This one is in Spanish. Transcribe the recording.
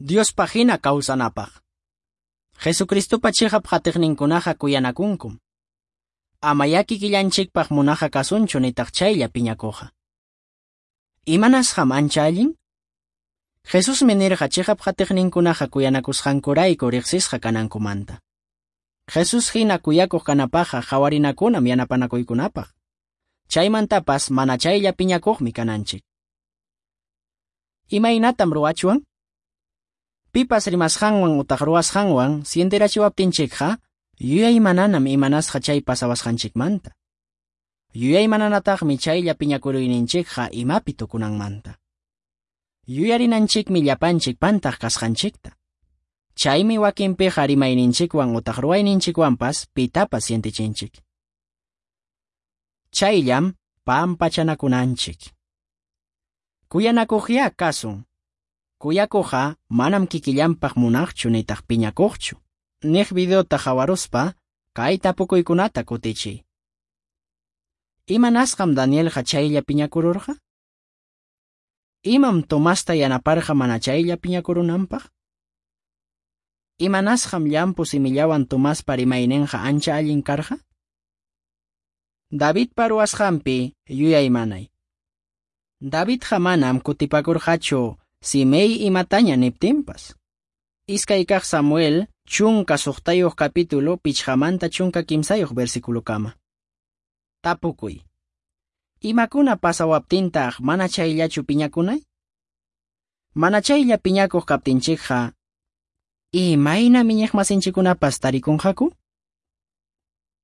Dios pagina kawsanapaq. Jesucristupa chihap qatiqninkunaqa kuyanakunkum. Ama yaki killanchikpaq munaqa kasunchu nitaq chaylla piñakuqa. Imanasqam ancha allin? Jesus minirqa chihap qatiqninkunaqa kuyanakusqankurayku riqsisqa kanankumanta. Jesus hina kuyakuq kanapaqa qawarinakunam yanapanakuykunapaq. Chaymantapas mana chaylla piñakuqmi kananchik. Imaynatam ruwachwan? Pipas rimasqanwan utaq ruwasqanwan sientirachiwaptinchikqa, yuyay mananam imanasqa chay pasawasqanchikmanta. Yuyay mananataqmi chaylla piñakuruyninchikqa imapi tukunanmanta. Yuyarinanchikmi llapanchik pantaq kasqanchikta. Chaymi wakinpiqa rimayninchikwan utaq ruwayninchikwanpas pitapas sientichinchik. Chayllam pampachanakunanchik. Kuyanakuqya kasun. Kuyakuqa manam kikillanpaq munaqchu nitaq piñakuqchu. Niq videota hawaruspa kay tapukuykunata kutichiy. Imanasqam Danielqa chaylla piñakururqa? Imam Tomasta yanaparqa mana chaylla piñakurunanpaq? Imanasqam llampu simillawan Tomaspa rimayninqa ancha allin karqa? Davidpa ruwasqanpi yuyay manay. Davidqa manam kutipakurqachu simey imataña niptinpas. Iskay kaq Samuel chunka suqtayuq capítulo pichqamanta chunka kimsayuq versikulo kama. Tapukuy. Imakuna pasawaptintaq mana chayllachu piñakunay? Mana chaylla piñakuq kaptinchikqa, imayna miñiq masinchikunapas tarikunqaku?